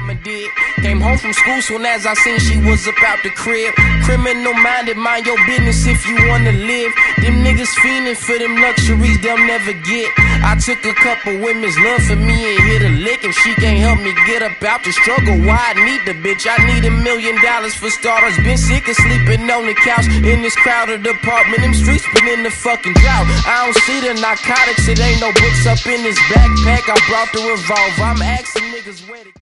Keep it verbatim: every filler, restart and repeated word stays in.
mama did. Came home from school soon as I seen she was about the crib. Criminal minded, mind your business if you wanna live. Them niggas fiending for them luxuries they'll never get. I took a couple women's love for me and hit a lick. If she can't help me get up out the struggle, why I need the bitch? I need a million dollars for starters. Been sick of sleeping on the couch in this crowded apartment. Them streets been in the fucking drought. I don't see the narcotics, it ain't no books up in this backpack. I brought the revolver, I'm asking niggas where to